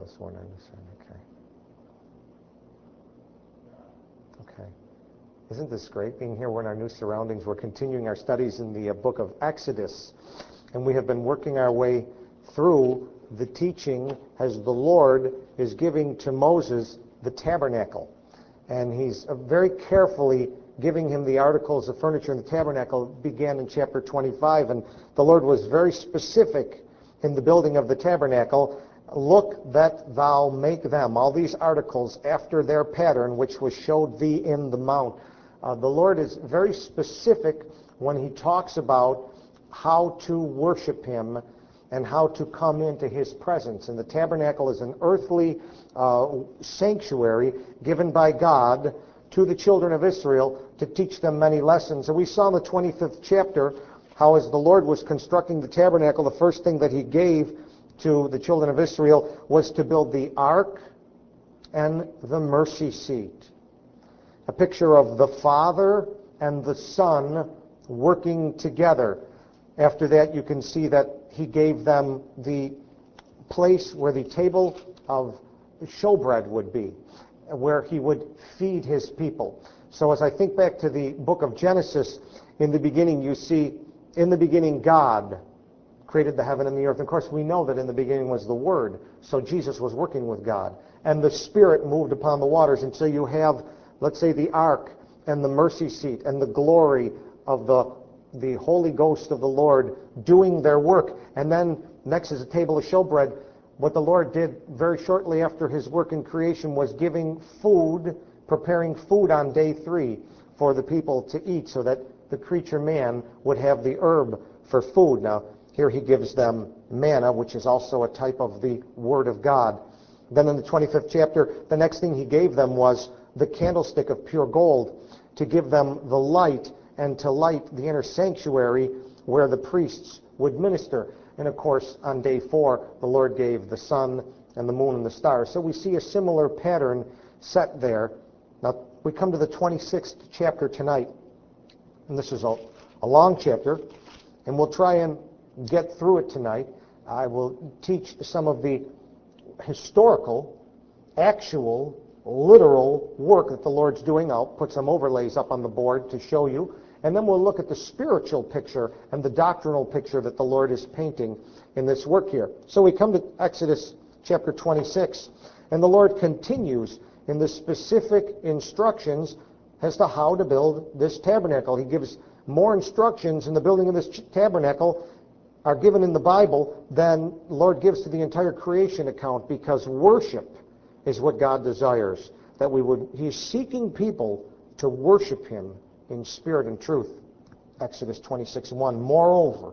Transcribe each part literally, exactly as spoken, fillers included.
this one on this end. Okay. Okay. Isn't this great being here? We're in our new surroundings. We're continuing our studies in the uh, book of Exodus. And we have been working our way through the teaching as the Lord is giving to Moses the tabernacle. And he's uh, very carefully giving him the articles of furniture in the tabernacle. Began in chapter twenty-five. And the Lord was very specific in the building of the tabernacle. Look that thou make them, all these articles, after their pattern, which was showed thee in the mount. Uh, the Lord is very specific when he talks about how to worship him and how to come into his presence. And the tabernacle is an earthly uh, sanctuary given by God to the children of Israel to teach them many lessons. And we saw in the twenty-fifth chapter how as the Lord was constructing the tabernacle, the first thing that he gave to the children of Israel was to build the ark and the mercy seat. A picture of the Father and the Son working together. After that, you can see that he gave them the place where the table of showbread would be, where he would feed his people. So as I think back to the book of Genesis, in the beginning you see, in the beginning God created the heaven and the earth. Of course, we know that in the beginning was the Word, so Jesus was working with God. And the Spirit moved upon the waters, and so you have, let's say, the ark and the mercy seat and the glory of the, the Holy Ghost of the Lord doing their work. And then next is a table of showbread. What the Lord did very shortly after his work in creation was giving food, preparing food on day three for the people to eat so that the creature man would have the herb for food. Now, here he gives them manna, which is also a type of the Word of God. Then in the twenty-fifth chapter, the next thing he gave them was the candlestick of pure gold to give them the light and to light the inner sanctuary where the priests would minister. And of course, on day four, the Lord gave the sun and the moon and the stars. So we see a similar pattern set there. Now, we come to the twenty-sixth chapter tonight. And this is a, a long chapter. And we'll try and get through it tonight. I will teach some of the historical, actual, literal work that the Lord's doing. I'll put some overlays up on the board to show you. And then we'll look at the spiritual picture and the doctrinal picture that the Lord is painting in this work here. So we come to Exodus chapter twenty-six, and the Lord continues in the specific instructions as to how to build this tabernacle. He gives more instructions in the building of this tabernacle are given in the Bible than the Lord gives to the entire creation account, because worship is what God desires. That we would, He's seeking people to worship Him in spirit and truth. Exodus twenty-six one. Moreover,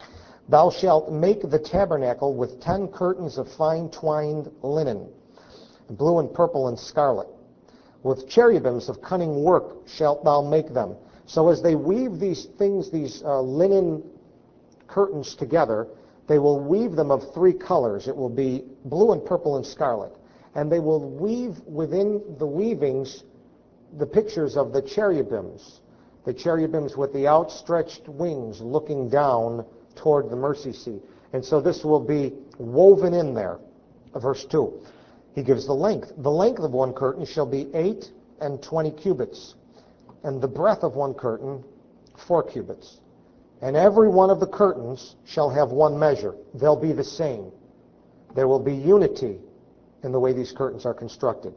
thou shalt make the tabernacle with ten curtains of fine twined linen, blue and purple and scarlet. With cherubims of cunning work shalt thou make them. So as they weave these things, these uh, linen curtains together, they will weave them of three colors. It will be blue and purple and scarlet. And they will weave within the weavings the pictures of the cherubims. The cherubims with the outstretched wings looking down toward the mercy seat. And so this will be woven in there. Verse two. He gives the length. The length of one curtain shall be eight and twenty cubits, and the breadth of one curtain four cubits. And every one of the curtains shall have one measure. They'll be the same. There will be unity in the way these curtains are constructed.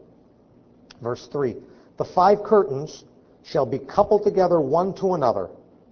Verse three. The five curtains shall be coupled together one to another,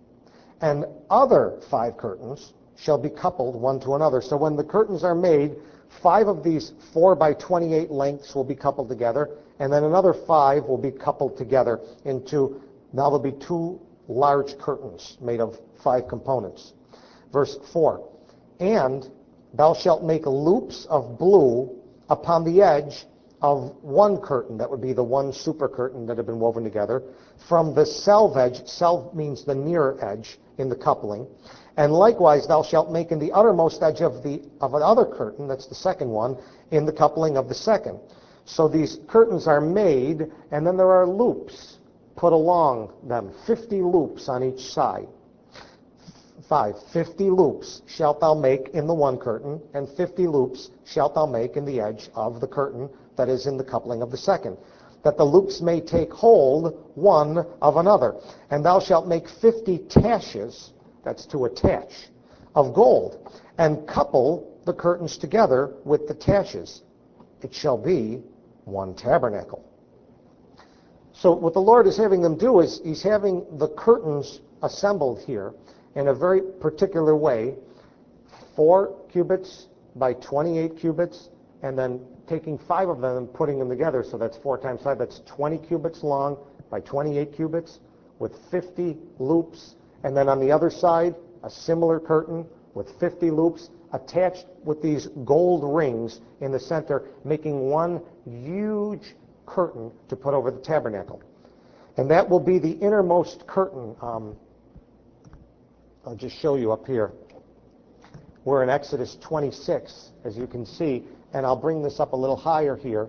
and other five curtains shall be coupled one to another. So when the curtains are made, five of these four by twenty-eight lengths will be coupled together, and then another five will be coupled together into, now there'll be two large curtains made of five components. Verse four. And thou shalt make loops of blue upon the edge of one curtain. That would be the one super curtain that had been woven together. From the selve edge, selve means the nearer edge in the coupling. And likewise thou shalt make in the uttermost edge of the of another curtain, that's the second one, in the coupling of the second. So these curtains are made, and then there are loops put along them, fifty loops on each side. five, fifty loops shalt thou make in the one curtain, and fifty loops shalt thou make in the edge of the curtain that is in the coupling of the second, that the loops may take hold one of another. And thou shalt make fifty taches, that's to attach, of gold, and couple the curtains together with the taches. It shall be one tabernacle. So what the Lord is having them do is he's having the curtains assembled here in a very particular way, four cubits by twenty-eight cubits, and then taking five of them and putting them together. So that's four times five. That's twenty cubits long by twenty-eight cubits with fifty loops. And then on the other side, a similar curtain with fifty loops attached with these gold rings in the center, making one huge curtain to put over the tabernacle. And that will be the innermost curtain. Um, I'll just show you up here. We're in Exodus twenty-six, as you can see, and I'll bring this up a little higher here.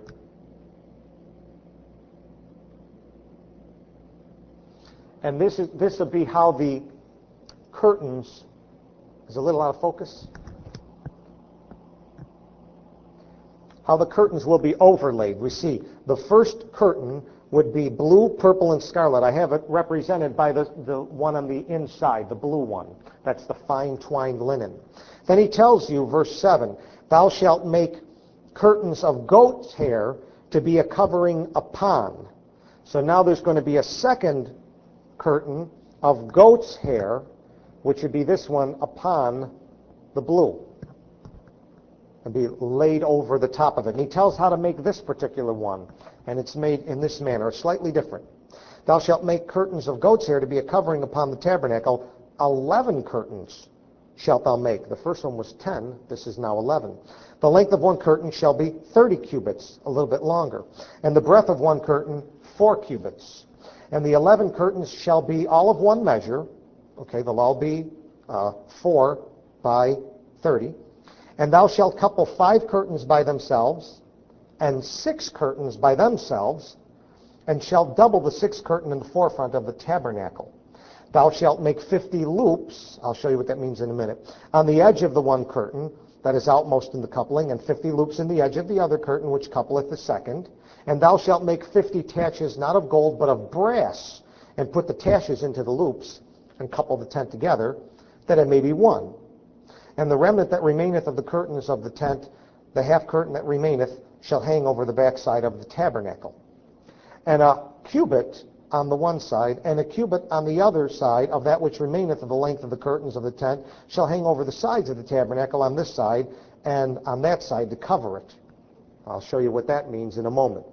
And this is this will be how the curtains, is a little out of focus, how the curtains will be overlaid. We see the first curtain would be blue, purple, and scarlet. I have it represented by the, the one on the inside, the blue one. That's the fine twined linen. Then he tells you, verse seven, thou shalt make curtains of goat's hair to be a covering upon. So now there's going to be a second curtain of goat's hair, which would be this one upon the blue, and be laid over the top of it. And he tells how to make this particular one, and it's made in this manner, slightly different. Thou shalt make curtains of goat's hair to be a covering upon the tabernacle. Eleven curtains shalt thou make. The first one was ten. This is now eleven. The length of one curtain shall be thirty cubits, a little bit longer. And the breadth of one curtain, four cubits. And the eleven curtains shall be all of one measure. Okay, they'll all be uh, four by thirty. And thou shalt couple five curtains by themselves, and six curtains by themselves, and shalt double the sixth curtain in the forefront of the tabernacle. Thou shalt make fifty loops, I'll show you what that means in a minute, on the edge of the one curtain that is outmost in the coupling, and fifty loops in the edge of the other curtain which coupleth the second. And thou shalt make fifty taches, not of gold, but of brass, and put the taches into the loops, and couple the tent together, that it may be one. And the remnant that remaineth of the curtains of the tent, the half curtain that remaineth, shall hang over the backside of the tabernacle. And a cubit on the one side, and a cubit on the other side of that which remaineth of the length of the curtains of the tent, shall hang over the sides of the tabernacle on this side, and on that side to cover it. I'll show you what that means in a moment.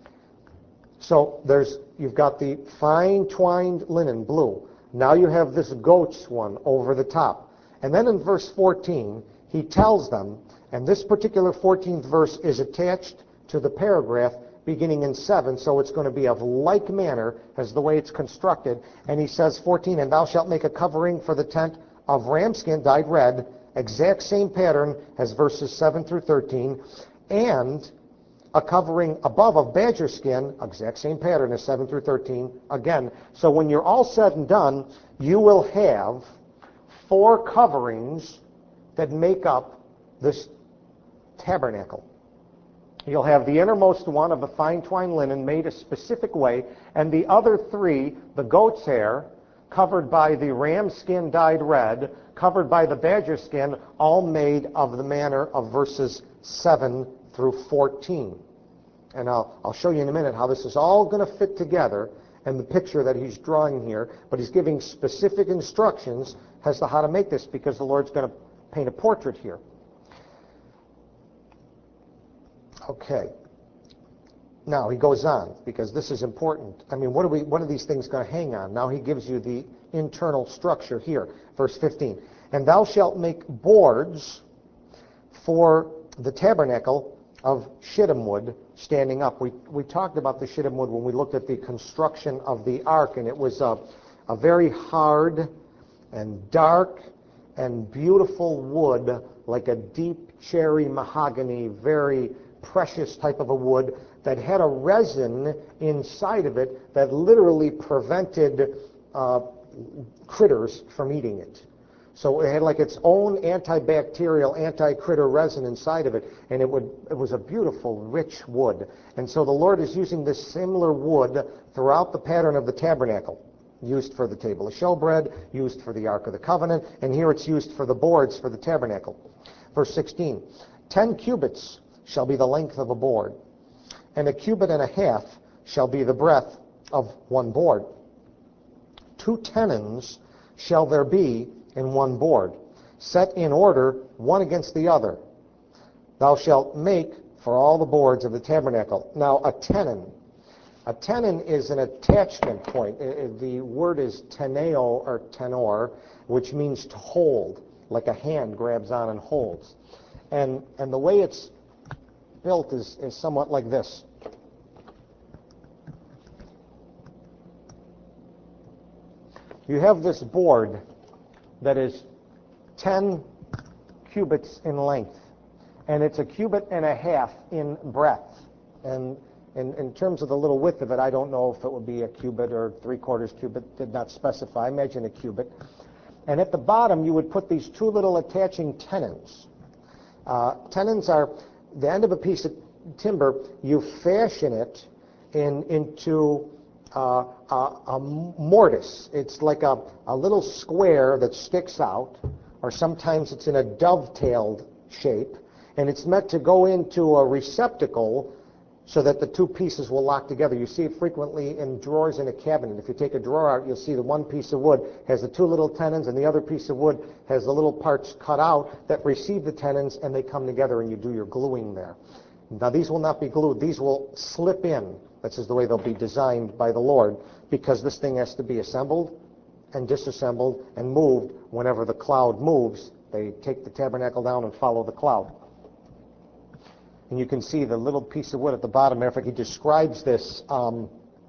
So there's you've got the fine twined linen, blue. Now you have this goat's one over the top. And then in verse fourteen, he tells them, and this particular fourteenth verse is attached to the paragraph beginning in seven, so it's going to be of like manner as the way it's constructed. And he says, fourteen, and thou shalt make a covering for the tent of ram skin dyed red, exact same pattern as verses seven through thirteen, and a covering above of badger skin, exact same pattern as seven through thirteen, again. So when you're all said and done, you will have four coverings that make up this tabernacle. You'll have the innermost one of the fine twined linen made a specific way, and the other three, the goat's hair, covered by the ram skin dyed red, covered by the badger skin, all made of the manner of verses seven through fourteen. And I'll, I'll show you in a minute how this is all going to fit together and the picture that he's drawing here, but he's giving specific instructions as to how to make this, because the Lord's going to paint a portrait here. Okay. Now he goes on, because this is important. I mean, what are we? What are these things going to hang on? Now he gives you the internal structure here. Verse fifteen. And thou shalt make boards for the tabernacle of shittim wood standing up. We we talked about the shittim wood when we looked at the construction of the ark, and it was a, a very hard and dark and beautiful wood, like a deep cherry mahogany, very precious type of a wood that had a resin inside of it that literally prevented uh, critters from eating it. So it had like its own antibacterial, anti-critter resin inside of it, and it would it was a beautiful, rich wood. And so the Lord is using this similar wood throughout the pattern of the tabernacle, used for the table of showbread, used for the Ark of the Covenant, and here it's used for the boards for the tabernacle. Verse sixteen, ten cubits shall be the length of a board, and a cubit and a half shall be the breadth of one board. Two tenons shall there be in one board, set in order one against the other. Thou shalt make for all the boards of the tabernacle. Now a tenon. A tenon is an attachment point. The word is teneo or tenor, which means to hold, like a hand grabs on and holds. And and the way it's built is, is somewhat like this. You have this board that is ten cubits in length, and it's a cubit and a half in breadth. And in, in terms of the little width of it, I don't know if it would be a cubit or three-quarters cubit, did not specify. I imagine a cubit. And at the bottom, you would put these two little attaching tenons. Uh, tenons are the end of a piece of timber. You fashion it in, into uh, a, a mortise. It's like a, a little square that sticks out, or sometimes it's in a dovetailed shape, and it's meant to go into a receptacle so that the two pieces will lock together. You see it frequently in drawers in a cabinet. If you take a drawer out, you'll see the one piece of wood has the two little tenons, and the other piece of wood has the little parts cut out that receive the tenons, and they come together, and you do your gluing there. Now, these will not be glued. These will slip in. That's just the way they'll be designed by the Lord, because this thing has to be assembled and disassembled and moved whenever the cloud moves. They take the tabernacle down and follow the cloud. And you can see the little piece of wood at the bottom. Matter of fact, he describes this um,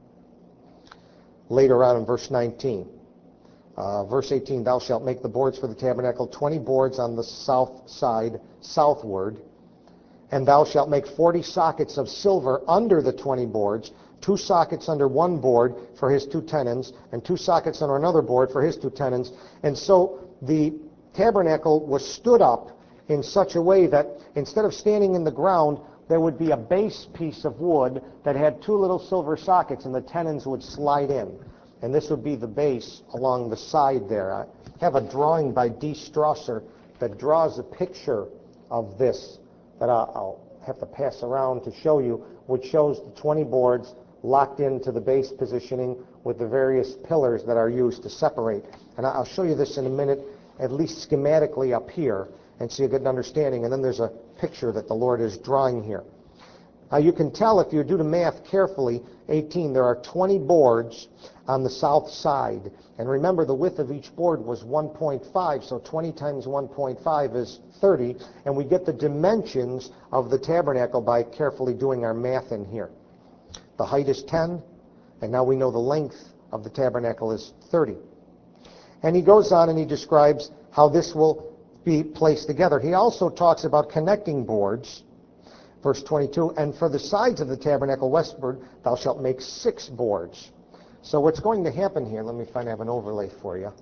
later on in verse nineteen. Uh, verse eighteen, thou shalt make the boards for the tabernacle, twenty boards on the south side, southward. And thou shalt make forty sockets of silver under the twenty boards, two sockets under one board for his two tenons, and two sockets under another board for his two tenons. And so the tabernacle was stood up in such a way that instead of standing in the ground, there would be a base piece of wood that had two little silver sockets, and the tenons would slide in. And this would be the base along the side there. I have a drawing by D. Strasser that draws a picture of this that I'll have to pass around to show you, which shows the twenty boards locked into the base positioning with the various pillars that are used to separate. And I'll show you this in a minute, at least schematically up here, and so you get an understanding. And then there's a picture that the Lord is drawing here. Now you can tell if you do the math carefully, eighteen, there are twenty boards on the south side. And remember, the width of each board was one point five, so twenty times one point five is thirty, and we get the dimensions of the tabernacle by carefully doing our math in here. The height is ten, and now we know the length of the tabernacle is thirty. And he goes on and he describes how this will be placed together. He also talks about connecting boards. Verse twenty-two, and for the sides of the tabernacle westward, thou shalt make six boards. So what's going to happen here, let me find I have an overlay for you,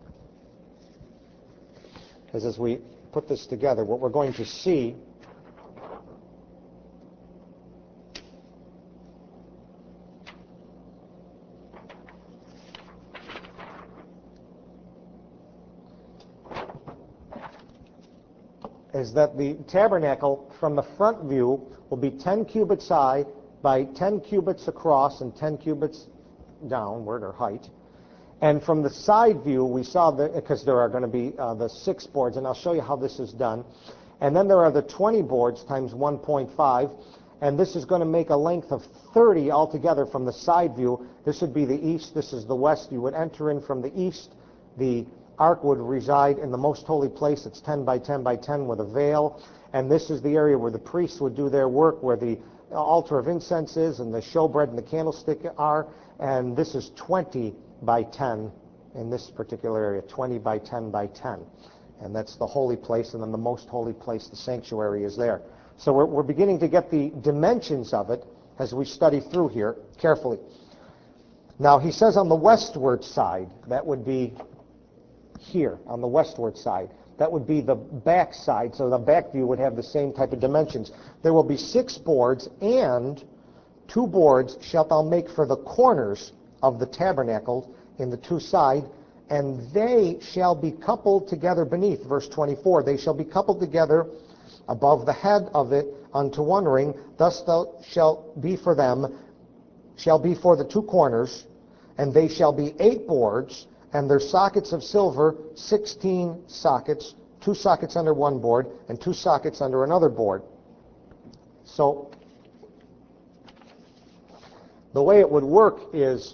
is as we put this together, what we're going to see is that the tabernacle from the front view will be ten cubits high by ten cubits across and ten cubits downward, or height. And from the side view, we saw that, because there are going to be uh, the six boards, and I'll show you how this is done. And then there are the twenty boards times one point five, and this is going to make a length of thirty altogether from the side view. This would be the east, this is the west. You would enter in from the east. The ark would reside in the most holy place. It's ten by ten by ten with a veil. And this is the area where the priests would do their work, where the altar of incense is, and the showbread and the candlestick are. And this is twenty by ten in this particular area, twenty by ten by ten. And that's the holy place, and then the most holy place, the sanctuary, is there. So we're, we're beginning to get the dimensions of it as we study through here carefully. Now he says on the westward side, that would be here on the westward side. That would be the back side, so the back view would have the same type of dimensions. There will be six boards, and two boards shalt thou make for the corners of the tabernacle in the two sides, and they shall be coupled together beneath. Verse twenty-four, they shall be coupled together above the head of it unto one ring. Thus thou shalt be for them, shall be for the two corners, and they shall be eight boards, and their sockets of silver, sixteen sockets, two sockets under one board, and two sockets under another board. So the way it would work is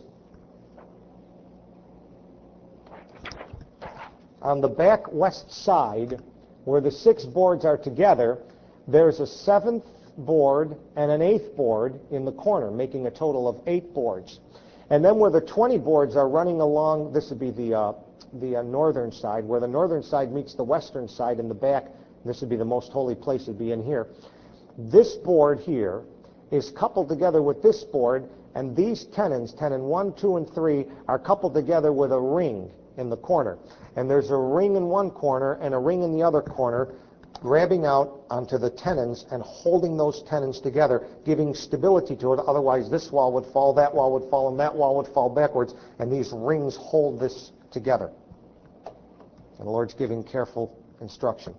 on the back west side, where the six boards are together, there's a seventh board and an eighth board in the corner, making a total of eight boards. And then where the twenty boards are running along, this would be the uh, the uh, northern side, where the northern side meets the western side in the back, this would be the most holy place, would be in here. This board here is coupled together with this board, and these tenons, tenon one, two, and three, are coupled together with a ring in the corner. And there's a ring in one corner and a ring in the other corner, grabbing out onto the tenons and holding those tenons together, giving stability to it. Otherwise, this wall would fall, that wall would fall, and that wall would fall backwards, and these rings hold this together. And the Lord's giving careful instruction.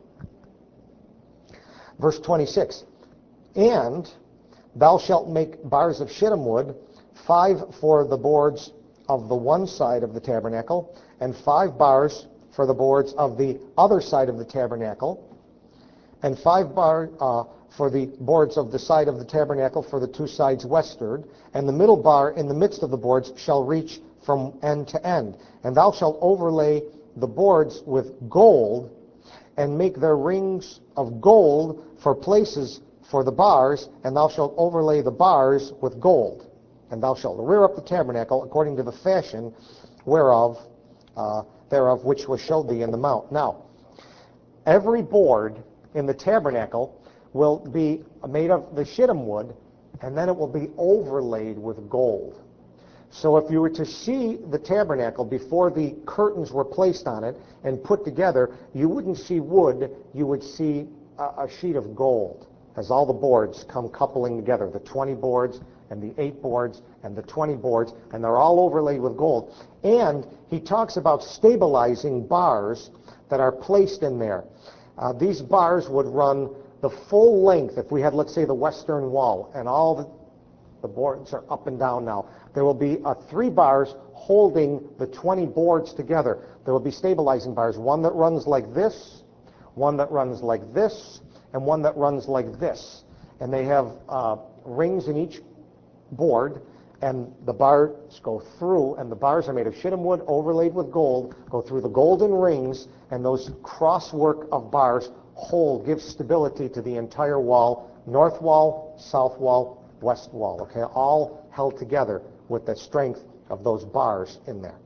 Verse twenty-six, and thou shalt make bars of shittim wood, five for the boards of the one side of the tabernacle, and five bars for the boards of the other side of the tabernacle, and five bars uh, for the boards of the side of the tabernacle for the two sides westward, and the middle bar in the midst of the boards shall reach from end to end. And thou shalt overlay the boards with gold, and make their rings of gold for places for the bars, and thou shalt overlay the bars with gold. And thou shalt rear up the tabernacle according to the fashion whereof uh, thereof which was showed thee in the mount. Now, every board in the tabernacle will be made of the shittim wood, and then it will be overlaid with gold. So if you were to see the tabernacle before the curtains were placed on it and put together, you wouldn't see wood, you would see a, a sheet of gold as all the boards come coupling together, the twenty boards and the eight boards and the twenty boards, and they're all overlaid with gold. And he talks about stabilizing bars that are placed in there. Uh, these bars would run the full length. If we had, let's say, the western wall, and all the, the boards are up and down now, there will be uh, three bars holding the twenty boards together. There will be stabilizing bars, one that runs like this, one that runs like this, and one that runs like this. And they have uh, rings in each board, and the bars go through, and the bars are made of shittim wood overlaid with gold, go through the golden rings, and those crosswork of bars hold, give stability to the entire wall, north wall, south wall, west wall, okay, all held together with the strength of those bars in there.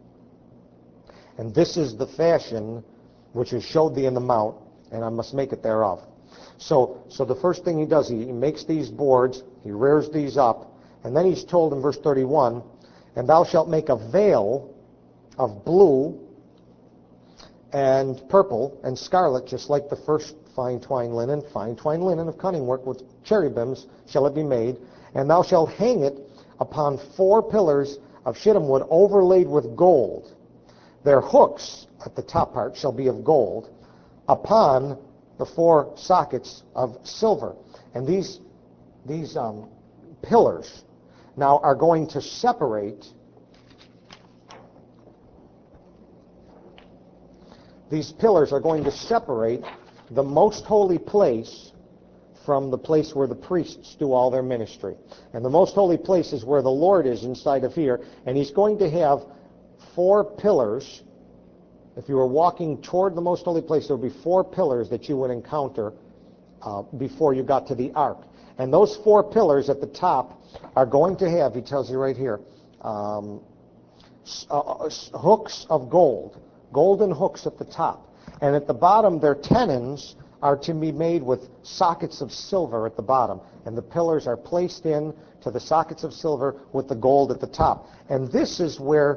And this is the fashion which is showed thee in the mount, and I must make it thereof. So, so the first thing he does, he, he makes these boards, he rears these up, and then he's told in verse thirty-one, and thou shalt make a veil of blue and purple and scarlet, just like the first fine twined linen, fine twined linen of cunning work with cherubims shall it be made, and thou shalt hang it upon four pillars of shittim wood overlaid with gold. Their hooks at the top part shall be of gold, upon the four sockets of silver. And these, these um, pillars now are going to separate these pillars are going to separate the most holy place from the place where the priests do all their ministry. And the most holy place is where the Lord is inside of here, and he's going to have four pillars. If you were walking toward the most holy place, there would be four pillars that you would encounter uh, before you got to the ark. And those four pillars at the top are going to have, he tells you right here, um, uh, hooks of gold, golden hooks at the top. And at the bottom, their tenons are to be made with sockets of silver at the bottom. And the pillars are placed in to the sockets of silver with the gold at the top. And this is where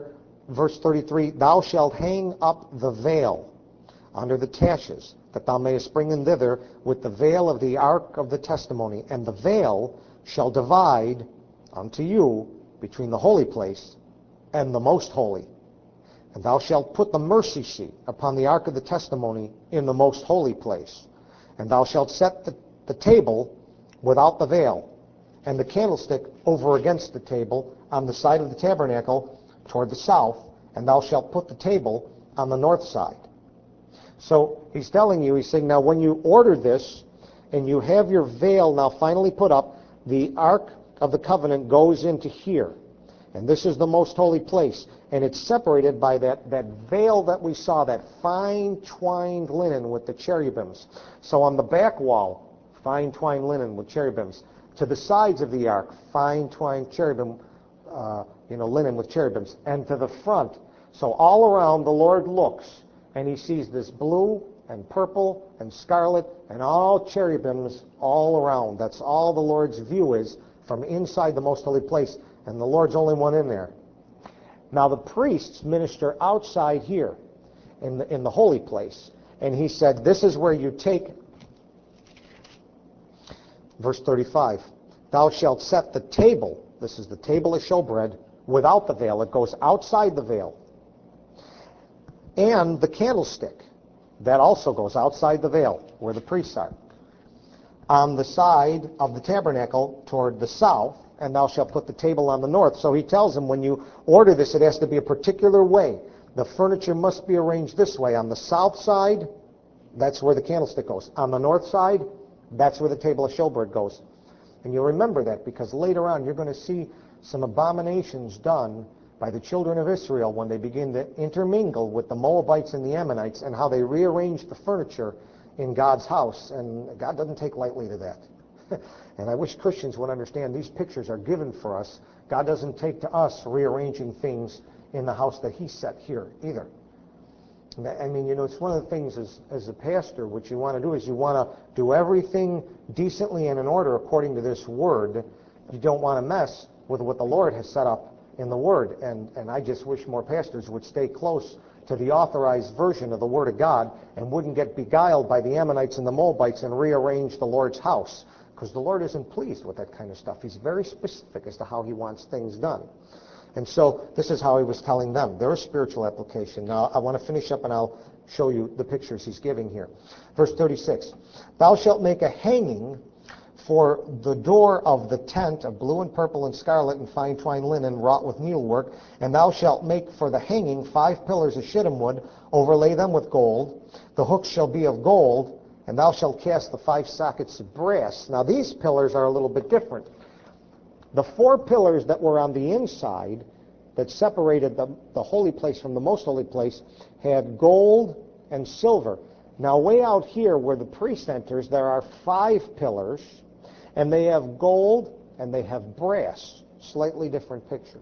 verse thirty-three, thou shalt hang up the veil under the taches, that thou mayest bring in thither with the veil of the ark of the testimony. And the veil shall divide unto you between the holy place and the most holy. And thou shalt put the mercy seat upon the ark of the testimony in the most holy place. And thou shalt set the, the table without the veil, and the candlestick over against the table on the side of the tabernacle toward the south, and thou shalt put the table on the north side. So he's telling you, he's saying, now when you order this, and you have your veil now finally put up, the Ark of the Covenant goes into here. And this is the most holy place. And it's separated by that, that veil that we saw, that fine twined linen with the cherubims. So on the back wall, fine twined linen with cherubims. To the sides of the ark, fine twined cherubim, uh, you know, linen with cherubims. And to the front. So all around, the Lord looks, and he sees this blue and purple and scarlet and all cherubims all around. That's all the Lord's view is from inside the most holy place. And the Lord's only one in there. Now the priests minister outside here in the, in the holy place. And he said, this is where you take, verse thirty-five, thou shalt set the table, this is the table of showbread, without the veil. It goes outside the veil. And the candlestick, that also goes outside the veil, where the priests are, on the side of the tabernacle toward the south, and thou shalt put the table on the north. So he tells him, when you order this, it has to be a particular way. The furniture must be arranged this way. On the south side, that's where the candlestick goes. On the north side, that's where the table of showbread goes. And you'll remember that, because later on you're going to see some abominations done by the children of Israel when they begin to intermingle with the Moabites and the Ammonites, and how they rearrange the furniture in God's house. And God doesn't take lightly to that. And I wish Christians would understand these pictures are given for us. God doesn't take to us rearranging things in the house that he set here either. I mean, you know, it's one of the things as, as a pastor, what you want to do is you want to do everything decently and in order according to this word. You don't want to mess with what the Lord has set up in the word. And, and I just wish more pastors would stay close to the authorized version of the word of God and wouldn't get beguiled by the Ammonites and the Moabites and rearrange the Lord's house. Because the Lord isn't pleased with that kind of stuff. He's very specific as to how he wants things done. And so this is how he was telling them. Their spiritual application. Now I want to finish up and I'll show you the pictures he's giving here. Verse thirty-six. Thou shalt make a hanging for the door of the tent of blue and purple and scarlet and fine twined linen wrought with needlework. And thou shalt make for the hanging five pillars of shittim wood, overlay them with gold. The hooks shall be of gold. And thou shalt cast the five sockets of brass. Now these pillars are a little bit different. The four pillars that were on the inside that separated the, the holy place from the most holy place had gold and silver. Now way out here where the priest enters, there are five pillars, and they have gold and they have brass. Slightly different picture.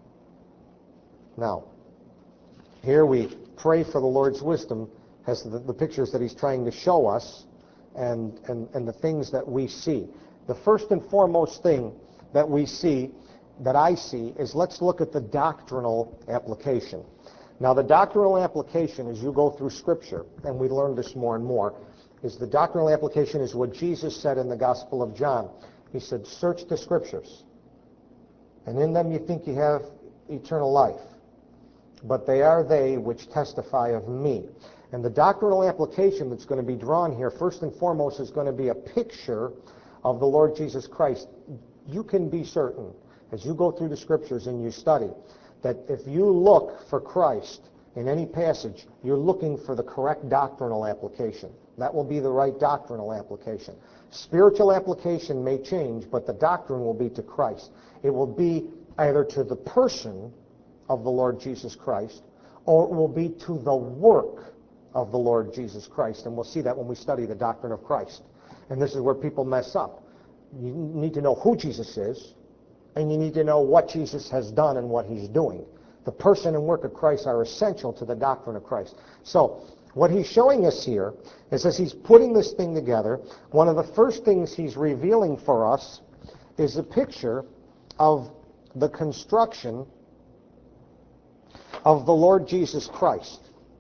Now, here we pray for the Lord's wisdom as the, the pictures that he's trying to show us and, and, and the things that we see. The first and foremost thing that we see, that I see, is let's look at the doctrinal application. Now the doctrinal application as you go through Scripture, and we learn this more and more, is the doctrinal application is what Jesus said in the Gospel of John. He said, search the Scriptures, and in them you think you have eternal life, but they are they which testify of me. And the doctrinal application that's going to be drawn here, first and foremost, is going to be a picture of the Lord Jesus Christ. You can be certain, as you go through the Scriptures and you study, that if you look for Christ in any passage, you're looking for the correct doctrinal application. That will be the right doctrinal application. Spiritual application may change, but the doctrine will be to Christ. It will be either to the person of the Lord Jesus Christ, or it will be to the work of the Lord Jesus Christ. And we'll see that when we study the doctrine of Christ. And this is where people mess up. You need to know who Jesus is, and you need to know what Jesus has done and what he's doing. The person and work of Christ are essential to the doctrine of Christ. So what he's showing us here is, as he's putting this thing together, one of the first things he's revealing for us is a picture of the construction of the Lord Jesus Christ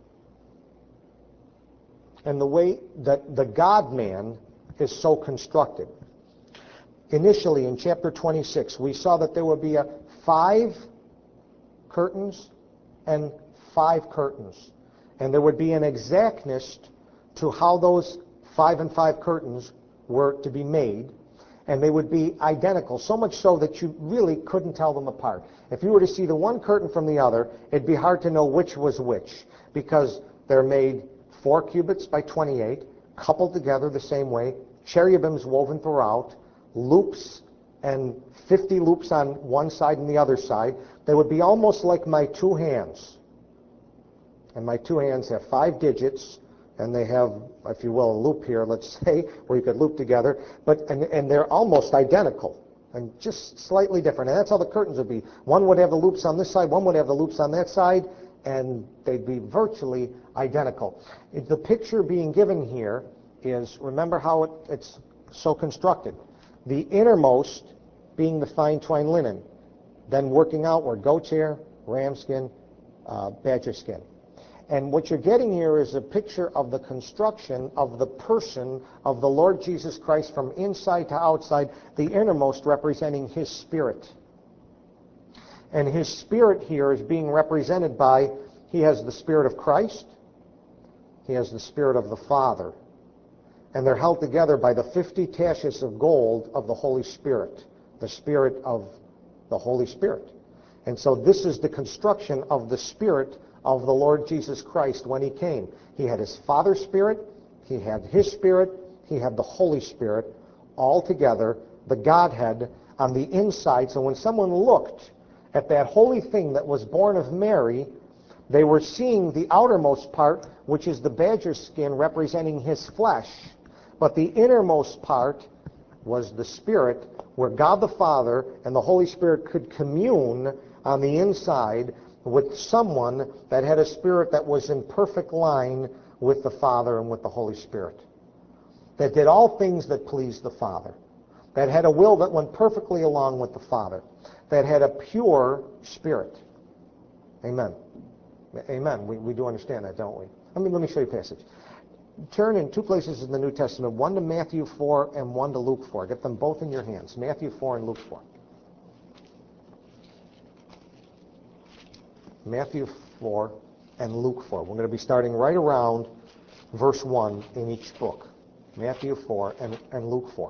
and the way that the God-man is so constructed. Initially, in chapter twenty-six, we saw that there would be a five curtains and five curtains. And there would be an exactness to how those five and five curtains were to be made. And they would be identical, so much so that you really couldn't tell them apart. If you were to see the one curtain from the other, it'd be hard to know which was which, because they're made four cubits by twenty-eight, coupled together the same way, cherubims woven throughout, loops and fifty loops on one side and the other side. They would be almost like my two hands. And my two hands have five digits, and they have, if you will, a loop here, let's say, where you could loop together. But and, and they're almost identical, and just slightly different. And that's how the curtains would be. One would have the loops on this side, one would have the loops on that side, and they'd be virtually identical. The picture being given here is, remember how it, it's so constructed. The innermost being the fine twined linen, then working outward, goat's hair, ram skin, uh, badger skin. And what you're getting here is a picture of the construction of the person of the Lord Jesus Christ from inside to outside, the innermost representing his spirit. And his spirit here is being represented by, he has the Spirit of Christ, he has the Spirit of the Father, and they're held together by the fifty taches of gold of the Holy Spirit, the Spirit of the Holy Spirit. And so this is the construction of the Spirit of the Lord Jesus Christ when he came. He had his Father's Spirit, he had his Spirit, he had the Holy Spirit, all together, the Godhead on the inside. So when someone looked at that holy thing that was born of Mary, they were seeing the outermost part, which is the badger skin representing his flesh. But the innermost part was the Spirit, where God the Father and the Holy Spirit could commune on the inside with someone that had a spirit that was in perfect line with the Father and with the Holy Spirit, that did all things that pleased the Father, that had a will that went perfectly along with the Father, that had a pure spirit. Amen. Amen. We, we do understand that, don't we? Let me, let me show you a passage. Turn in two places in the New Testament, one to Matthew four and one to Luke four. Get them both in your hands, Matthew four and Luke four. Matthew four and Luke four. We're going to be starting right around verse one in each book. Matthew four and, and Luke four.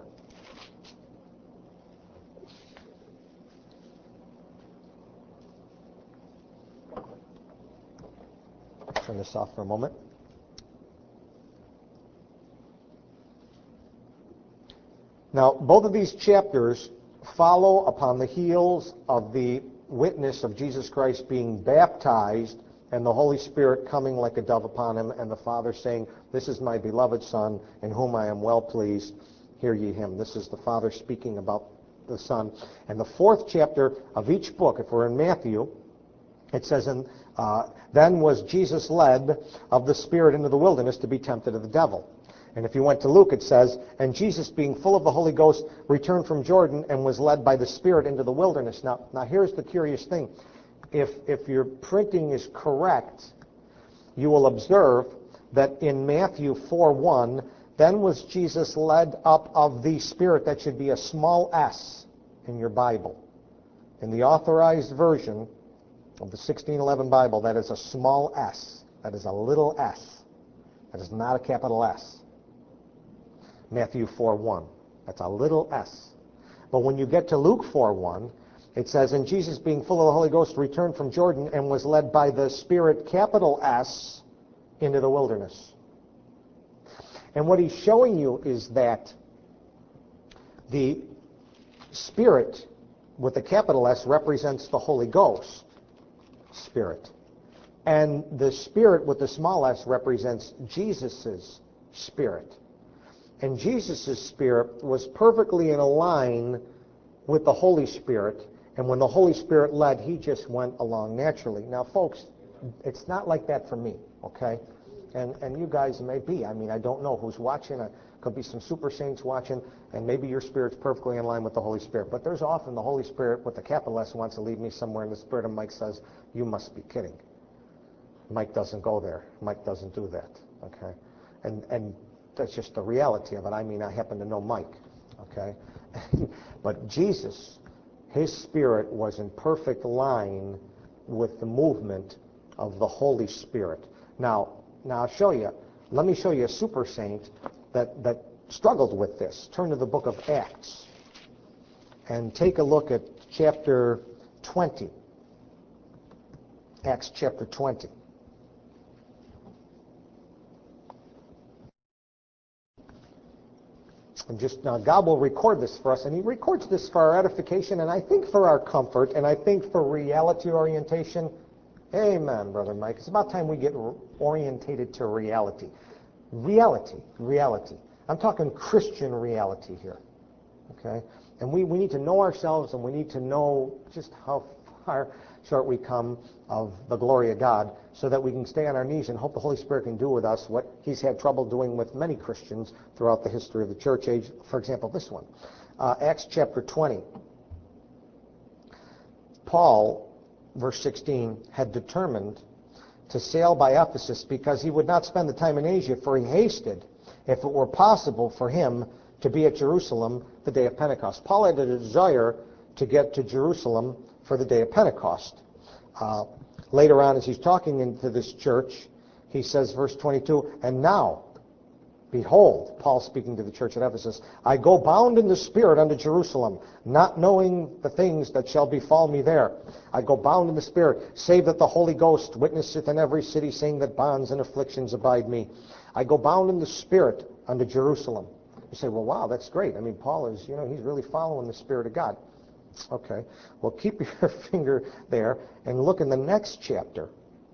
Turn this off for a moment. Now, both of these chapters follow upon the heels of the witness of Jesus Christ being baptized and the Holy Spirit coming like a dove upon him, and the Father saying, "This is my beloved Son, in whom I am well pleased. Hear ye him." This is the Father speaking about the Son. And the fourth chapter of each book, if we're in Matthew, it says, "And uh, then was Jesus led of the Spirit into the wilderness to be tempted of the devil." And if you went to Luke, it says, "And Jesus, being full of the Holy Ghost, returned from Jordan and was led by the Spirit into the wilderness." Now, now here's the curious thing. If, if your printing is correct, you will observe that in Matthew four one, "Then was Jesus led up of the Spirit." That should be a small s in your Bible. In the Authorized Version of the sixteen eleven Bible, that is a small s. That is a little s. That is not a capital S. Matthew four one. That's a little s. But when you get to Luke four one, it says, "And Jesus, being full of the Holy Ghost, returned from Jordan and was led by the Spirit," capital S, "into the wilderness." And what he's showing you is that the Spirit with the capital S represents the Holy Ghost Spirit. And the Spirit with the small s represents Jesus' Spirit. And Jesus' Spirit was perfectly in a line with the Holy Spirit. And when the Holy Spirit led, he just went along naturally. Now, folks, it's not like that for me, okay? And and you guys may be. I mean, I don't know who's watching. Uh, could be some super saints watching, and maybe your spirit's perfectly in line with the Holy Spirit. But there's often the Holy Spirit with the capital S wants to lead me somewhere, and the Spirit of Mike says, "You must be kidding." Mike doesn't go there. Mike doesn't do that, okay? And and that's just the reality of it. I mean, I happen to know Mike, okay? But Jesus, his spirit was in perfect line with the movement of the Holy Spirit. Now, now I'll show you. Let me show you a super saint that, that struggled with this. Turn to the book of Acts and take a look at chapter twenty. Acts chapter twenty. And just now, God will record this for us, and he records this for our edification, and I think for our comfort, and I think for reality orientation. Amen, Brother Mike. It's about time we get orientated to reality. Reality, reality. I'm talking Christian reality here, okay? And we, we need to know ourselves, and we need to know just how far short we come of the glory of God, so that we can stay on our knees and hope the Holy Spirit can do with us what he's had trouble doing with many Christians throughout the history of the church age. For example, this one, uh, Acts chapter twenty. Paul, verse sixteen, had determined to sail by Ephesus because he would not spend the time in Asia, for he hasted, if it were possible for him, to be at Jerusalem the day of Pentecost. Paul had a desire to get to Jerusalem for the day of Pentecost. Uh, later on, as he's talking into this church, he says, verse twenty-two, and now, behold, Paul speaking to the church at Ephesus, I go bound in the Spirit unto Jerusalem, not knowing the things that shall befall me there. I go bound in the Spirit, save that the Holy Ghost witnesseth in every city, saying that bonds and afflictions abide me. I go bound in the Spirit unto Jerusalem. You say, well, wow, that's great. I mean, Paul is, you know, he's really following the Spirit of God. Okay, well, keep your finger there and look in the next chapter.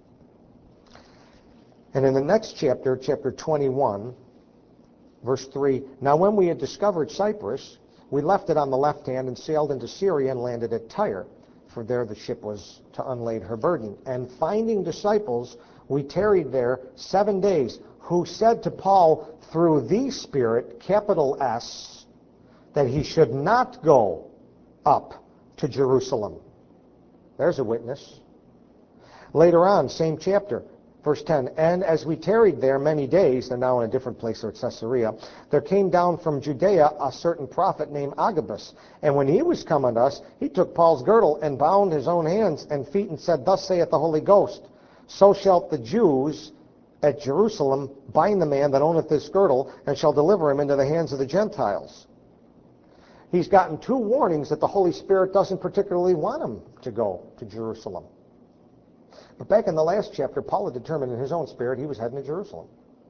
And in the next chapter, chapter twenty-one, verse three, now when we had discovered Cyprus, we left it on the left hand and sailed into Syria and landed at Tyre, for there the ship was to unlade her burden. And finding disciples, we tarried there seven days, who said to Paul through the Spirit, capital S, that he should not go up to Jerusalem. There's a witness. Later on, same chapter, verse ten, and as we tarried there many days, they're now in a different place, or at Caesarea, there came down from Judea a certain prophet named Agabus. And when he was come unto us, he took Paul's girdle and bound his own hands and feet and said, thus saith the Holy Ghost, so shalt the Jews at Jerusalem bind the man that owneth this girdle, and shall deliver him into the hands of the Gentiles. He's gotten two warnings that the Holy Spirit doesn't particularly want him to go to Jerusalem. But back in the last chapter, Paul had determined in his own spirit he was heading to Jerusalem.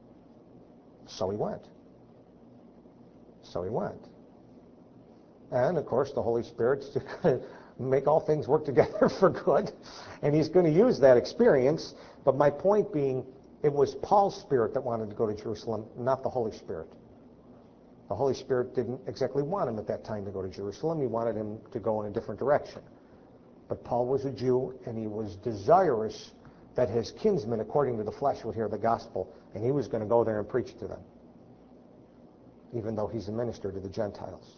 So he went. So he went. And, of course, the Holy Spirit's going to make all things work together for good. And he's going to use that experience. But my point being, it was Paul's spirit that wanted to go to Jerusalem, not the Holy Spirit. The Holy Spirit didn't exactly want him at that time to go to Jerusalem. He wanted him to go in a different direction. But Paul was a Jew, and he was desirous that his kinsmen, according to the flesh, would hear the gospel, and he was going to go there and preach to them, even though he's a minister to the Gentiles.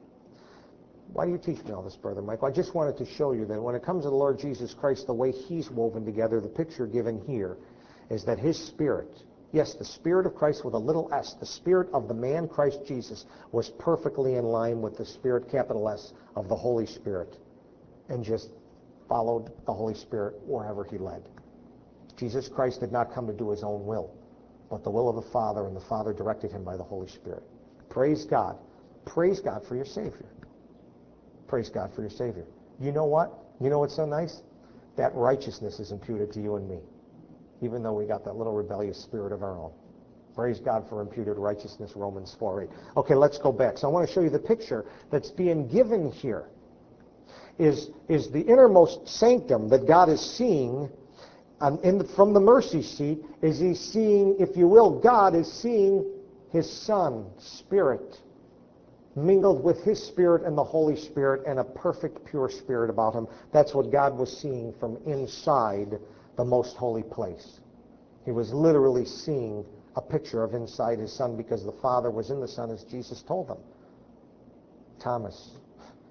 Why do you teach me all this, Brother Michael? I just wanted to show you that when it comes to the Lord Jesus Christ, the way he's woven together, the picture given here is that his spirit, yes, the Spirit of Christ with a little s, the Spirit of the man Christ Jesus, was perfectly in line with the Spirit, capital S, of the Holy Spirit, and just followed the Holy Spirit wherever he led. Jesus Christ did not come to do his own will, but the will of the Father, and the Father directed him by the Holy Spirit. Praise God. Praise God for your Savior. Praise God for your Savior. You know what? You know what's so nice? That righteousness is imputed to you and me, even though we got that little rebellious spirit of our own. Praise God for imputed righteousness, Romans four eight. Okay, let's go back. So I want to show you the picture that's being given here. Is, is the innermost sanctum that God is seeing um, in the, from the mercy seat. Is he seeing, if you will, God is seeing his Son, Spirit, mingled with his Spirit and the Holy Spirit, and a perfect, pure Spirit about him. That's what God was seeing from inside the most holy place. He was literally seeing a picture of inside his Son, because the Father was in the Son, as Jesus told them. Thomas,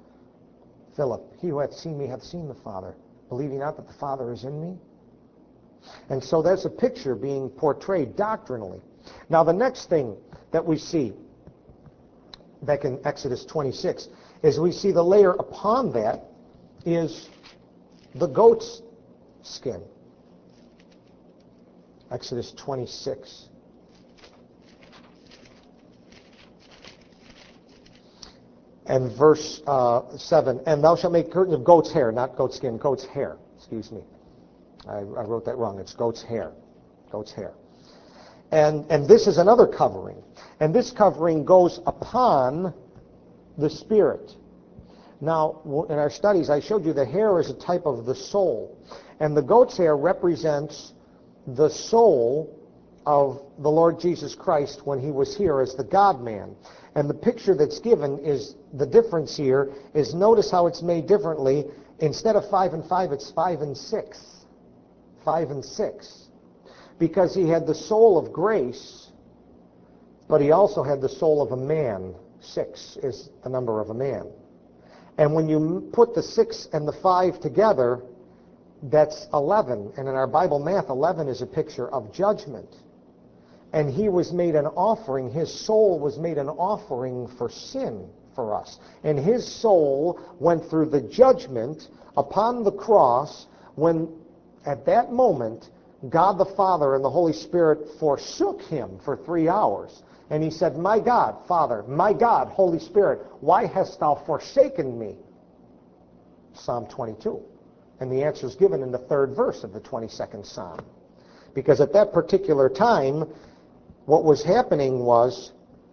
Philip, he who hath seen me hath seen the Father. Believe ye not that the Father is in me? And so that's a picture being portrayed doctrinally. Now the next thing that we see back in Exodus twenty-six is we see the layer upon that is the goat's skin. Exodus twenty-six. And verse uh, seven, and thou shalt make curtains of goat's hair, not goat skin, goat's hair, excuse me. I, I wrote that wrong. It's goat's hair. Goat's hair. And, and this is another covering. And this covering goes upon the spirit. Now, in our studies, I showed you the hair is a type of the soul. And the goat's hair represents the soul of the Lord Jesus Christ when he was here as the God-man. And the picture that's given is, the difference here is, notice how it's made differently. Instead of five and five, it's five and six. Five and six. Because he had the soul of grace, but he also had the soul of a man. Six is the number of a man. And when you put the six and the five together, that's eleven. And in our Bible math, eleven is a picture of judgment. And he was made an offering, his soul was made an offering for sin for us. And his soul went through the judgment upon the cross when, at that moment, God the Father and the Holy Spirit forsook him for three hours. And he said, my God, Father, my God, Holy Spirit, why hast thou forsaken me? Psalm twenty-two. And the answer is given in the third verse of the twenty-second Psalm. Because at that particular time, what was happening was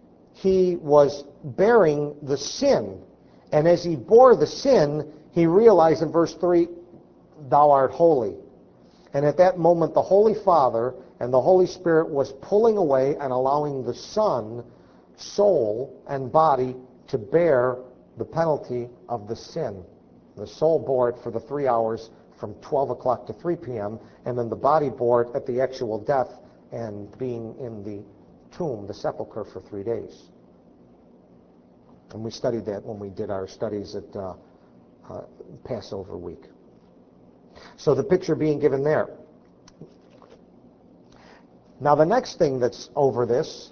he was bearing the sin. And as he bore the sin, he realized in verse three, thou art holy. And at that moment, the Holy Father and the Holy Spirit was pulling away and allowing the Son, soul and body, to bear the penalty of the sin. The soul bore it for the three hours from twelve o'clock to three p.m., and then the body bore it at the actual death and being in the tomb, the sepulcher, for three days. And we studied that when we did our studies at uh, uh, Passover week. So the picture being given there. Now the next thing that's over this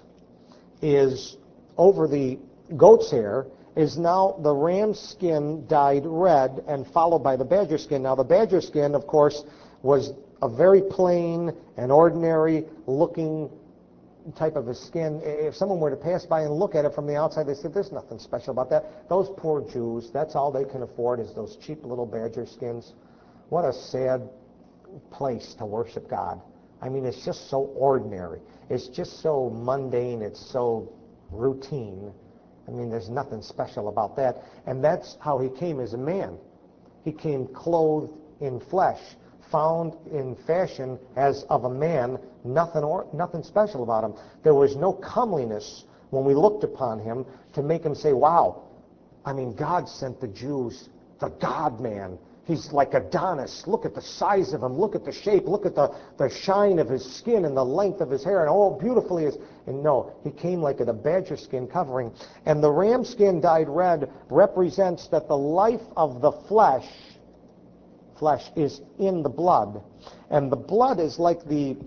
is, over the goat's hair, is now the ram's skin dyed red and followed by the badger skin. Now the badger skin, of course, was a very plain and ordinary looking type of a skin. If someone were to pass by and look at it from the outside, they said, there's nothing special about that. Those poor Jews, that's all they can afford is those cheap little badger skins. What a sad place to worship God. I mean, it's just so ordinary. It's just so mundane. It's so routine. I mean, there's nothing special about that. And that's how he came as a man. He came clothed in flesh, found in fashion as of a man, nothing or, nothing special about him. There was no comeliness when we looked upon him to make him say, wow, I mean, God sent the Jews the God-man. He's like Adonis. Look at the size of him. Look at the shape. Look at the, the shine of his skin and the length of his hair. And oh, beautifully is. And no, he came like a badger skin covering. And the ram skin dyed red represents that the life of the flesh, flesh is in the blood. And the blood is like the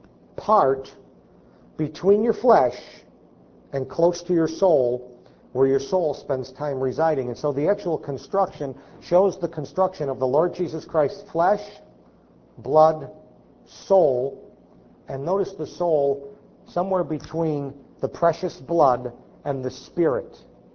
part between your flesh and close to your soul, where your soul spends time residing. And so the actual construction shows the construction of the Lord Jesus Christ's flesh, blood, soul, and notice the soul somewhere between the precious blood and the spirit.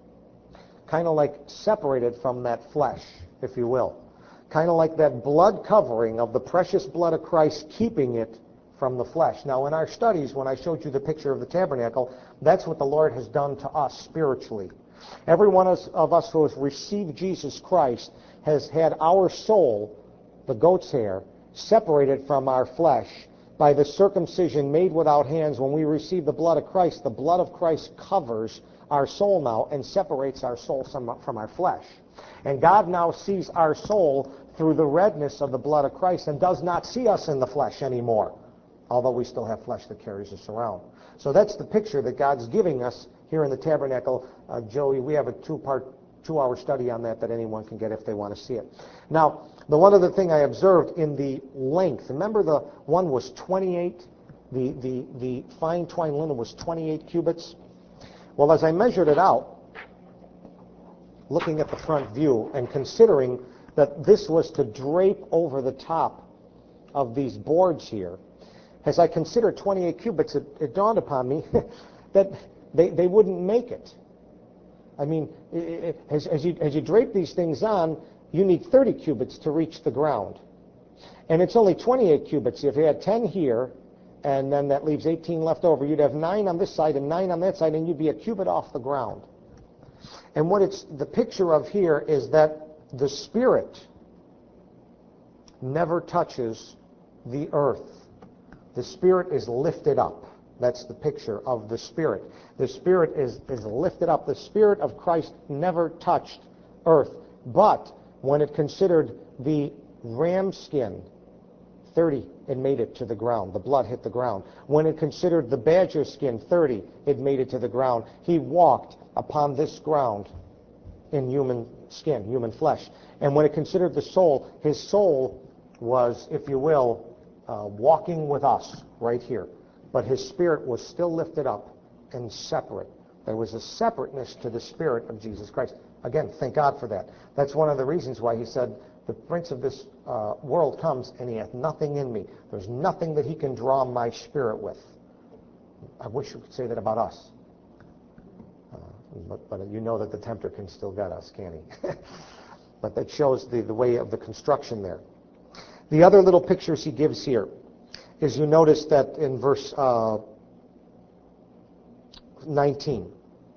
Kind of like separated from that flesh, if you will. Kind of like that blood covering of the precious blood of Christ, keeping it from the flesh. Now, in our studies, when I showed you the picture of the tabernacle, that's what the Lord has done to us spiritually. Every one of us who has received Jesus Christ has had our soul, the goat's hair, separated from our flesh by the circumcision made without hands. When we receive the blood of Christ, the blood of Christ covers our soul now and separates our soul from our flesh. And God now sees our soul through the redness of the blood of Christ and does not see us in the flesh anymore, although we still have flesh that carries us around. So that's the picture that God's giving us here in the tabernacle. Uh, Joey, we have a two-part two-hour study on that that anyone can get if they want to see it. Now, the one other thing I observed in the length, remember the one was twenty-eight, the, the, the fine twined linen was twenty-eight cubits? Well, as I measured it out, looking at the front view and considering that this was to drape over the top of these boards here, as I considered twenty-eight cubits, it, it dawned upon me that they, they wouldn't make it. I mean, it, it, as, as, you, as you drape these things on, you need thirty cubits to reach the ground. And it's only twenty-eight cubits. If you had ten here, and then that leaves eighteen left over, you'd have nine on this side and nine on that side, and you'd be a cubit off the ground. And what it's the picture of here is that the Spirit never touches the earth. The Spirit is lifted up. That's the picture of the Spirit. The Spirit is, is lifted up. The Spirit of Christ never touched earth. But when it considered the ram skin, thirty, it made it to the ground. The blood hit the ground. When it considered the badger skin, thirty, it made it to the ground. He walked upon this ground in human skin, human flesh. And when it considered the soul, his soul was, if you will, uh, walking with us right here. But his spirit was still lifted up and separate. There was a separateness to the Spirit of Jesus Christ. Again, thank God for that. That's one of the reasons why he said, the prince of this uh, world comes and he hath nothing in me. There's nothing that he can draw my spirit with. I wish you could say that about us. Uh, but, but you know that the tempter can still get us, can't he? But that shows the, the way of the construction there. The other little pictures he gives here is, you notice that in verse uh, nineteen,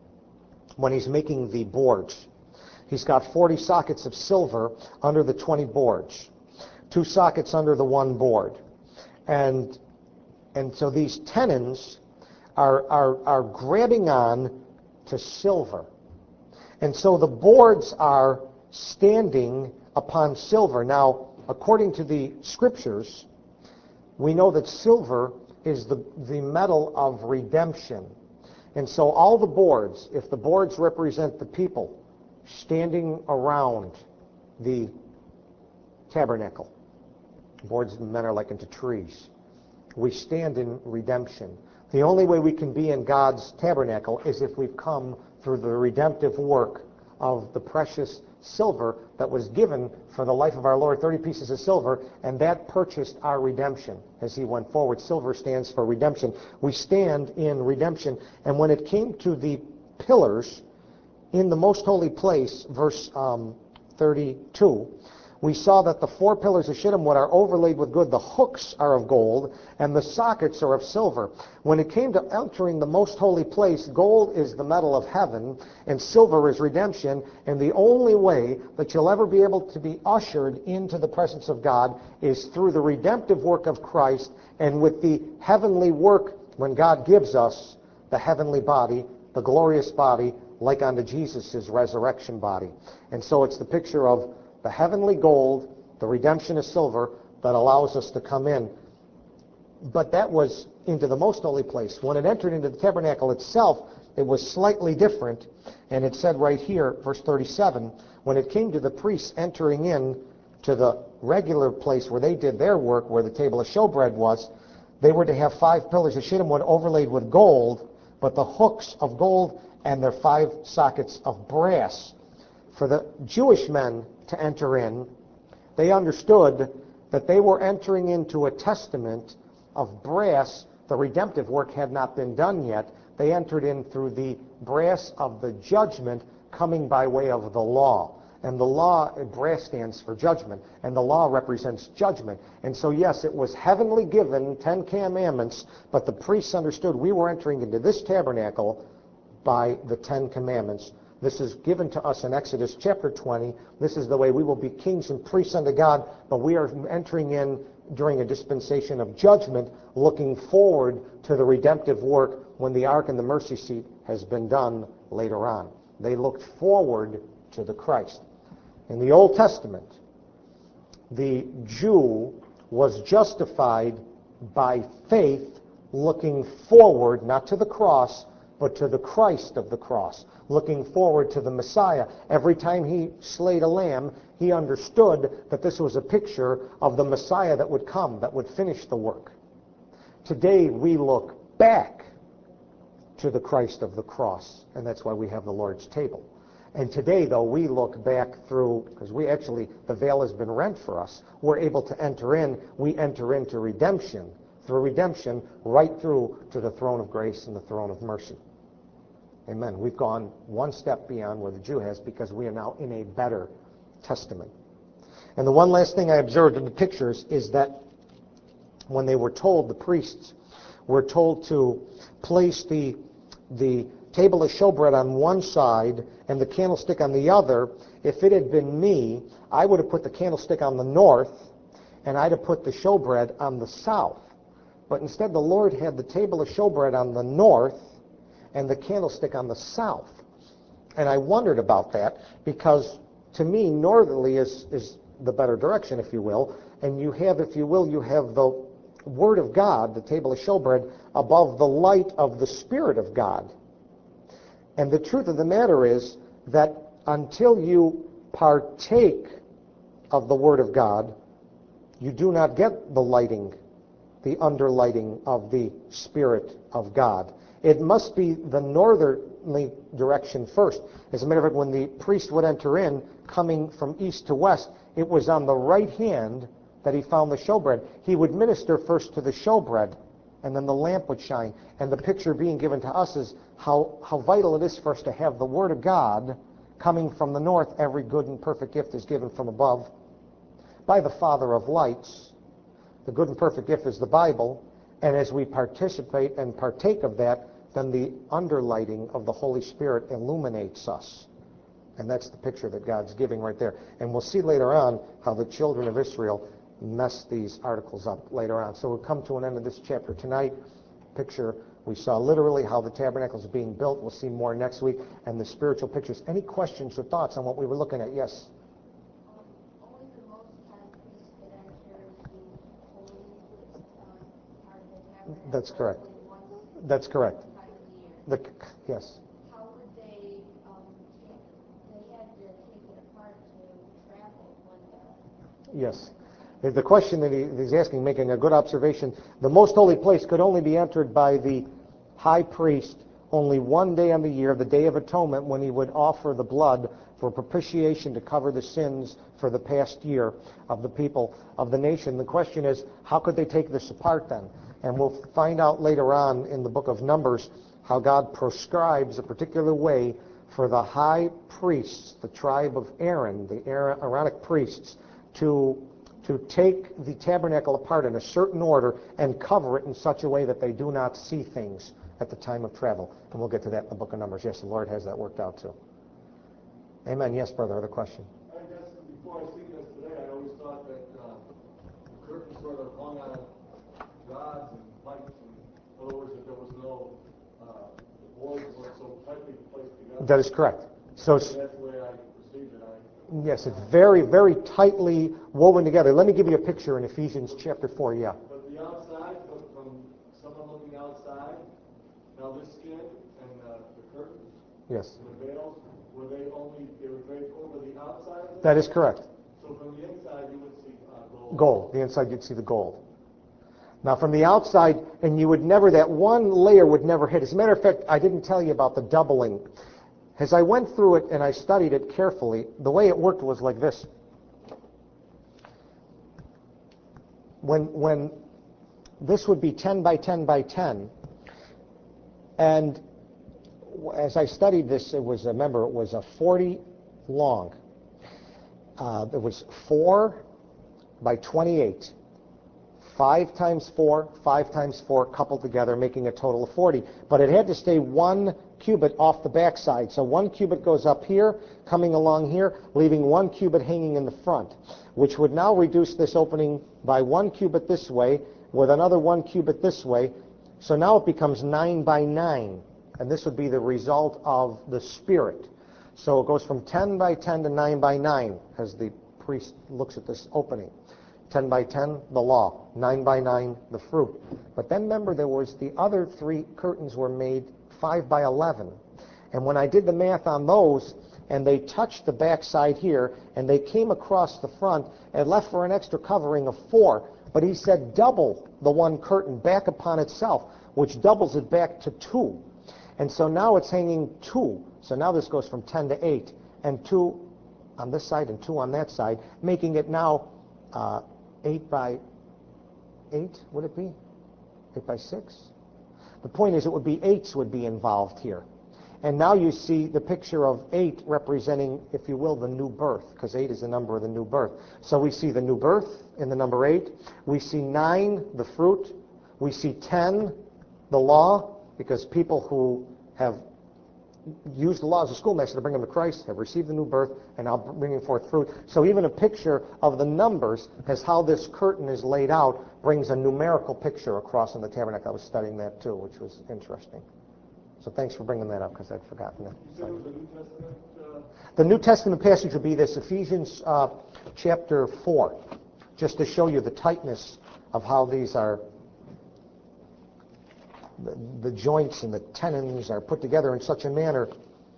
when he's making the boards, he's got forty sockets of silver under the twenty boards, two sockets under the one board. And and so these tenons are, are, are grabbing on to silver. And so the boards are standing upon silver. Now, according to the scriptures, we know that silver is the, the metal of redemption. And so all the boards, if the boards represent the people standing around the tabernacle, boards and men are likened to trees. We stand in redemption. The only way we can be in God's tabernacle is if we've come through the redemptive work of the precious silver that was given for the life of our Lord, thirty pieces of silver, and that purchased our redemption as he went forward. Silver stands for redemption. We stand in redemption. And when it came to the pillars in the most holy place, verse um, thirty-two, we saw that the four pillars of shittim wood are overlaid with gold. The hooks are of gold, and the sockets are of silver. When it came to entering the most holy place, gold is the metal of heaven, and silver is redemption. And the only way that you'll ever be able to be ushered into the presence of God is through the redemptive work of Christ, and with the heavenly work when God gives us the heavenly body, the glorious body, like unto Jesus' resurrection body. And so it's the picture of the heavenly gold, the redemption of silver, that allows us to come in. But that was into the most holy place. When it entered into the tabernacle itself, it was slightly different. And it said right here, verse thirty-seven, when it came to the priests entering in to the regular place where they did their work, where the table of showbread was, they were to have five pillars of shittim wood overlaid with gold, but the hooks of gold and their five sockets of brass. For the Jewish men to enter in, they understood that they were entering into a testament of brass. The redemptive work had not been done yet. They entered in through the brass of the judgment coming by way of the law. And the law, brass stands for judgment, and the law represents judgment. And so yes, it was heavenly given, Ten Commandments, but the priests understood we were entering into this tabernacle by the Ten Commandments. This is given to us in Exodus chapter twenty. This is the way we will be kings and priests unto God, but we are entering in during a dispensation of judgment, looking forward to the redemptive work when the ark and the mercy seat has been done later on. They looked forward to the Christ. In the Old Testament, the Jew was justified by faith, looking forward, not to the cross, but to the Christ of the cross, looking forward to the Messiah. Every time he slayed a lamb, he understood that this was a picture of the Messiah that would come, that would finish the work. Today we look back to the Christ of the cross, and that's why we have the Lord's table. And today, though, we look back through, because we actually, the veil has been rent for us. We're able to enter in. We enter into redemption, through redemption, right through to the throne of grace and the throne of mercy. Amen. We've gone one step beyond where the Jew has, because we are now in a better testament. And the one last thing I observed in the pictures is that when they were told, the priests were told to place the, the table of showbread on one side and the candlestick on the other, if it had been me, I would have put the candlestick on the north and I'd have put the showbread on the south. But instead the Lord had the table of showbread on the north and the candlestick on the south. And I wondered about that, because to me northerly is, is the better direction, if you will. And you have, if you will, you have the Word of God, the table of showbread, above the light of the Spirit of God. And the truth of the matter is that until you partake of the Word of God, you do not get the lighting, the underlighting of the Spirit of God. It must be the northerly direction first. As a matter of fact, when the priest would enter in, coming from east to west, it was on the right hand that he found the showbread. He would minister first to the showbread, and then the lamp would shine. And the picture being given to us is how, how vital it is for us to have the Word of God coming from the north. Every good and perfect gift is given from above by the Father of lights. The good and perfect gift is the Bible. And as we participate and partake of that, then the underlighting of the Holy Spirit illuminates us. And that's the picture that God's giving right there. And we'll see later on how the children of Israel mess these articles up later on. So we'll come to an end of this chapter tonight. Picture, we saw literally how the tabernacle is being built. We'll see more next week. And the spiritual pictures. Any questions or thoughts on what we were looking at? Yes? Um, only the Most High priest could enter the holy uh, part of the tabernacle. That's correct. Only once, That's correct. one time of the year. The, yes. How would they, um, take, they had to take it apart to travel when the... Yes. The question that he, he's asking, making a good observation, the most holy place could only be entered by the high priest only one day on the year, the Day of Atonement, when he would offer the blood for propitiation to cover the sins for the past year of the people of the nation. The question is, how could they take this apart then? And we'll find out later on in the book of Numbers how God prescribes a particular way for the high priests, the tribe of Aaron, the Aaronic priests, to to take the tabernacle apart in a certain order and cover it in such a way that they do not see things at the time of travel. And we'll get to that in the book of Numbers. Yes, the Lord has that worked out too. Amen. Yes, brother, other question? I guess before I see this today, I always thought that uh, the curtains sort of hung on rods and lights. In other words, that there was no, uh, the boards weren't so tightly placed together. That is correct. So So that's the way I perceived it. I, yes, it's very, very tightly woven together. Let me give you a picture in Ephesians chapter four, yeah. But the outside, but from someone looking outside, now this skin and uh, the curtains Yes. and the veils, were they only, they were draped over the outside of it? That is correct. So from the inside, you would see uh, gold. Gold. The inside you'd see the gold. Now from the outside, and you would never, that one layer would never hit. As a matter of fact, I didn't tell you about the doubling. As I went through it and I studied it carefully, the way it worked was like this. When, when this would be ten by ten by ten, and as I studied this, it was, remember, it was a forty long. Uh, it was four by twenty-eight. Five times four, five times four, coupled together, making a total of forty. But it had to stay one cubit off the backside. So one cubit goes up here, coming along here, leaving one cubit hanging in the front, which would now reduce this opening by one cubit this way, with another one cubit this way. So now it becomes nine by nine. And this would be the result of the Spirit. So it goes from ten by ten to nine by nine, as the priest looks at this opening. ten by ten, the law. nine by nine, the fruit. But then remember, there was the other three curtains were made five by eleven. And when I did the math on those, and they touched the back side here, and they came across the front, and left for an extra covering of four. But he said double the one curtain back upon itself, which doubles it back to two. And so now it's hanging two. So now this goes from ten to eight, and two on this side and two on that side, making it now uh, eight by eight, would it be? Eight by six? The point is it would be eights would be involved here. And now you see the picture of eight representing, if you will, the new birth, because eight is the number of the new birth. So we see the new birth in the number eight. We see nine, the fruit. We see ten, the law, because people who have used the law as a schoolmaster to bring them to Christ have received the new birth and now bringing forth fruit. So even a picture of the numbers as how this curtain is laid out brings a numerical picture across in the tabernacle. I was studying that too, which was interesting. So thanks for bringing that up, because I'd forgotten that. You said it was a New Testament? Uh... The New Testament passage would be this, Ephesians uh, chapter four, just to show you the tightness of how these are, the, the joints and the tenons are put together in such a manner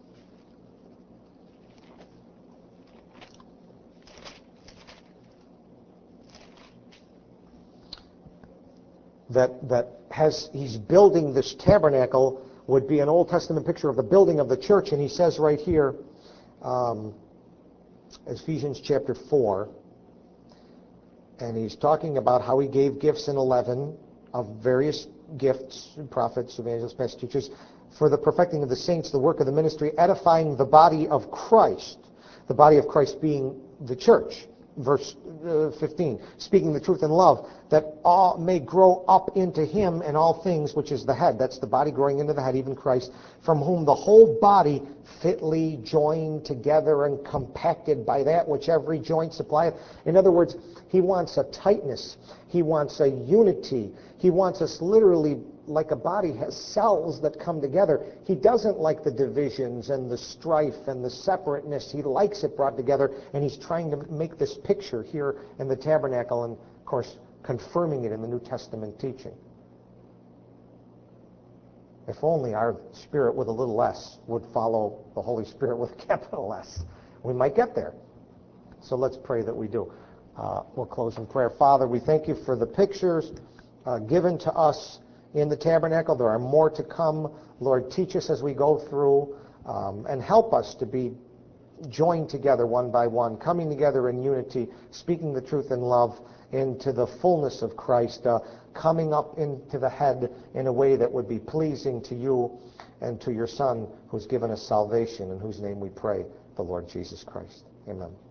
that that has he's building this tabernacle. Would be an Old Testament picture of the building of the church, and he says right here, um, Ephesians chapter four, and he's talking about how he gave gifts in eleven of various gifts, prophets, evangelists, pastors, teachers, for the perfecting of the saints, the work of the ministry, edifying the body of Christ, the body of Christ being the church. Verse uh, fifteen, speaking the truth in love, that all may grow up into him and all things, which is the head. That's the body growing into the head, even Christ, from whom the whole body fitly joined together and compacted by that which every joint supplieth. In other words, he wants a tightness. He wants a unity. He wants us literally, like a body has cells that come together. He doesn't like the divisions and the strife and the separateness. He likes it brought together, and he's trying to make this picture here in the tabernacle, and of course confirming it in the New Testament teaching. If only our spirit with a little s would follow the Holy Spirit with a capital S. We might get there. So let's pray that we do. Uh, we'll close in prayer. Father, we thank you for the pictures uh, given to us in the tabernacle. There are more to come. Lord, teach us as we go through, um, and help us to be joined together one by one, coming together in unity, speaking the truth in love into the fullness of Christ, uh, coming up into the head in a way that would be pleasing to you and to your Son, who's given us salvation, in whose name we pray, the Lord Jesus Christ. Amen.